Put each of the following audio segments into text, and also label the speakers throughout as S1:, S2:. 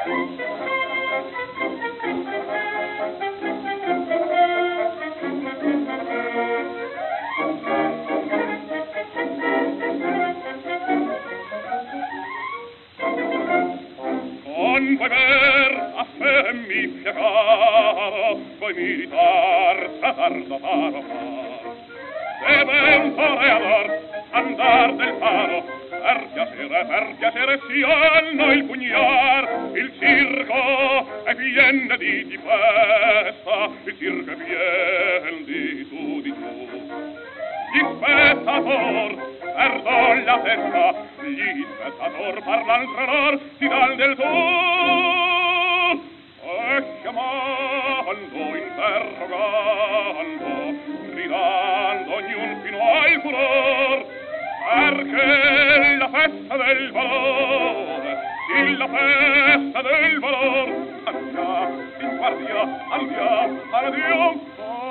S1: Con voi ver a fe mi piacaro, voi militar satardo faro far. Deve un toreador andar del faro, per piacere si hanno il pugnar. Il circo è pieno di festa, il circo è pieno di tu, di tu. Gli spettator perdon la testa, gli spettator parlan tra lor, si dan del tu. E chiamando, interrogando, gridando ognun fino al furor, perché la festa del valore, sì, la festa del valor. Andiamo, in guardia, andiamo, andiamo.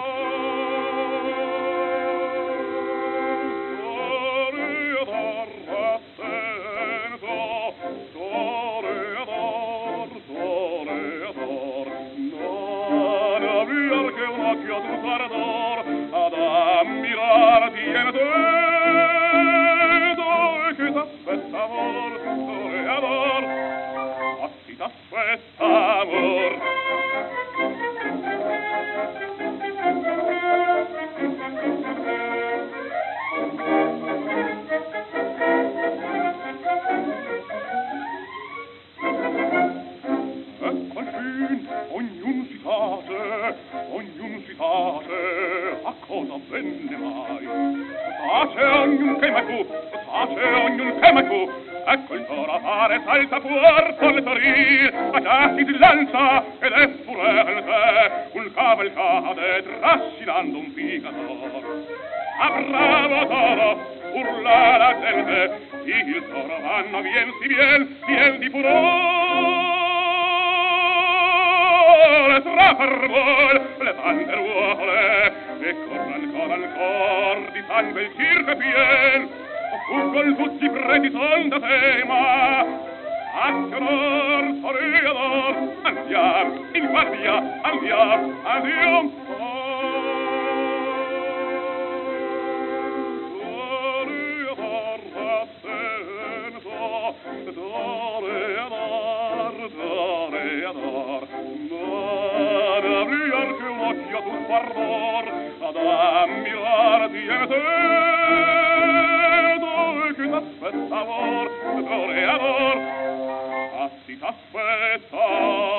S1: Ad ammirarti e te che t'aspetta amor, toreador, assi t'aspetta amor. Ecco al fin, ognun si tace, a cosa venne mai? Tace ognun che mai fu, tace ognun che mai fu. Ecco il toro appare, salta fuor con le torrie, a già si lancia ed è furente, un cavalcade trascinando un picador. A bravo toro, urla la gente, il toro vanno, vien di furore. Tra per vol le banderuole e corran di sangue il circo pien, fuggon tutti preti son da tema. Accionor, toreador, andiam, in guardia, andiam. Toreador, rassento, toreador, non avriar che un occhio tu guardor, ad ammirarti e te, che t'aspetta amor, toreador, assi t'aspetta